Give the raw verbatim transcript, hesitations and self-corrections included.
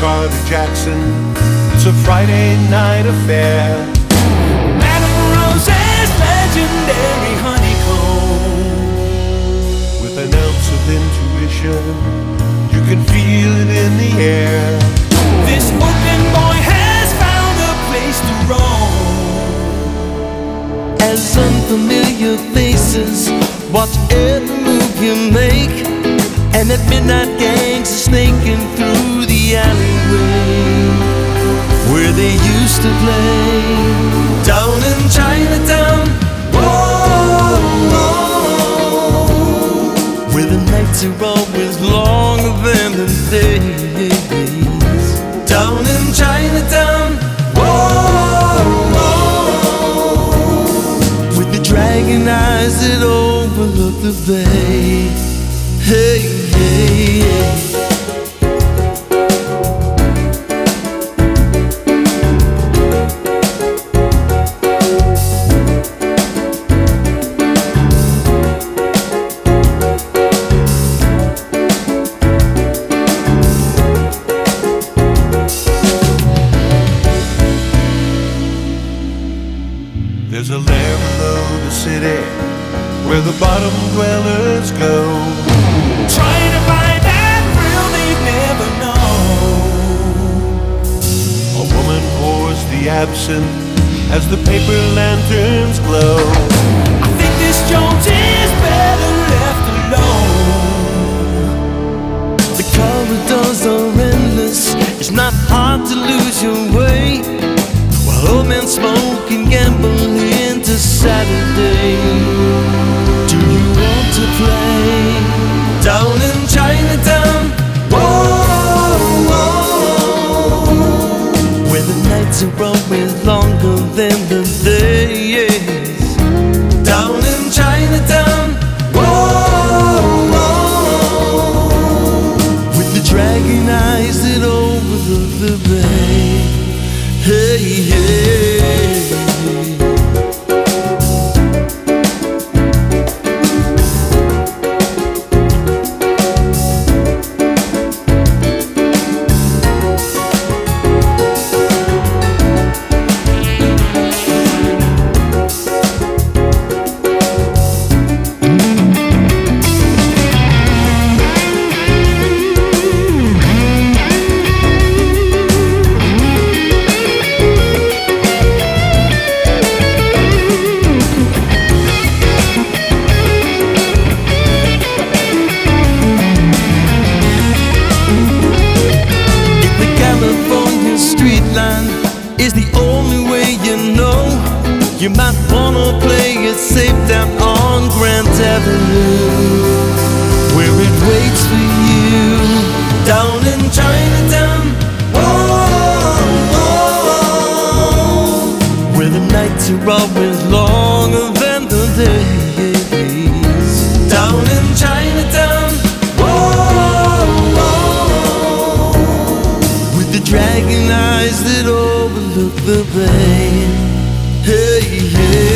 car to Jackson. It's a Friday night affair. Madame Rose's legendary honeycomb. With an ounce of intuition, you can feel it in the air. This working boy has found a place to roam. As unfamiliar faces watch every move you make, and at midnight gangs are snaking through the alleyway where they used to play. Down in Chinatown, whoa, whoa, where the nights are always longer than the days. Down in Chinatown, whoa, whoa, with the dragon eyes that overlook the bay. Hey, hey, hey. There's a lair below the city where the bottom dwellers go, Trying to find that thrill they've never known. A woman pours the absinthe as the paper lanterns glow. I think this Jones is better left alone. The corridors are endless, it's not hard to lose your way, while old men smoke and gamble into Saturday. Do you want to play? Down in Chinatown, whoa, whoa, where the nights are always longer than the days. Down in Chinatown, whoa, whoa, with the dragon eyes that overlook the bay. Hey, hey. Is the only way you know. You might wanna play it safe down on Grant Avenue, where it waits for you. Down in Chinatown, oh, oh, where the nights are always longer than the days. Down in Chinatown, oh, oh, with the dragon eyes that overlook the bay. Hey, hey.